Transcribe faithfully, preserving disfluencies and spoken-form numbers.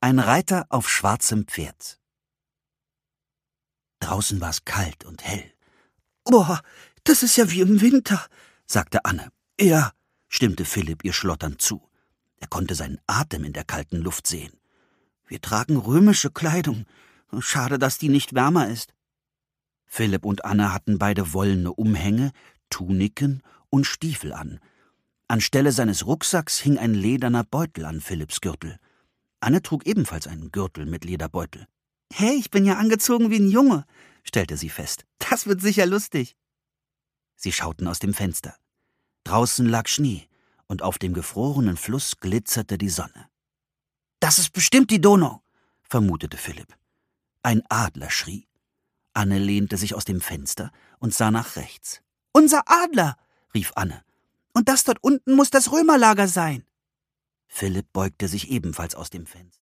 Ein Reiter auf schwarzem Pferd. Draußen war es kalt und hell. »Boah, das ist ja wie im Winter«, sagte Anne. »Ja«, stimmte Philipp ihr schlotternd zu. Er konnte seinen Atem in der kalten Luft sehen. »Wir tragen römische Kleidung. Schade, dass die nicht wärmer ist.« Philipp und Anne hatten beide wollene Umhänge, Tuniken und Stiefel an. Anstelle seines Rucksacks hing ein lederner Beutel an Philipps Gürtel. Anne trug ebenfalls einen Gürtel mit Lederbeutel. »Hey, ich bin ja angezogen wie ein Junge«, stellte sie fest. »Das wird sicher lustig.« Sie schauten aus dem Fenster. Draußen lag Schnee, und auf dem gefrorenen Fluss glitzerte die Sonne. »Das ist bestimmt die Donau«, vermutete Philipp. Ein Adler schrie. Anne lehnte sich aus dem Fenster und sah nach rechts. »Unser Adler«, rief Anne. »Und das dort unten muss das Römerlager sein.« Philipp beugte sich ebenfalls aus dem Fenster.